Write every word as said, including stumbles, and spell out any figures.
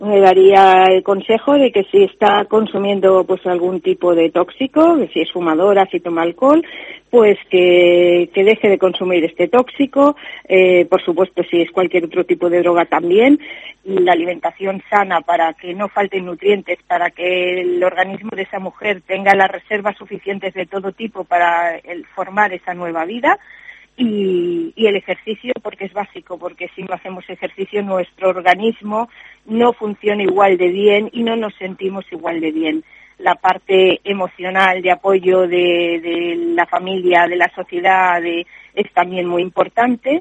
Me daría el consejo de que si está consumiendo pues algún tipo de tóxico, que si es fumadora, si toma alcohol, pues que, que deje de consumir este tóxico, eh, por supuesto si es cualquier otro tipo de droga también, y la alimentación sana para que no falten nutrientes, para que el organismo de esa mujer tenga las reservas suficientes de todo tipo para el, formar esa nueva vida. Y, y el ejercicio, porque es básico, porque si no hacemos ejercicio nuestro organismo no funciona igual de bien y no nos sentimos igual de bien. La parte emocional de apoyo de, de la familia, de la sociedad, de, es también muy importante,